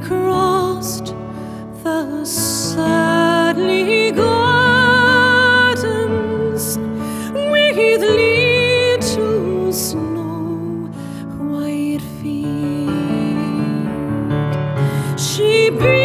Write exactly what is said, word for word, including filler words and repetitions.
crossed the sadly gardens with little snow white feet. She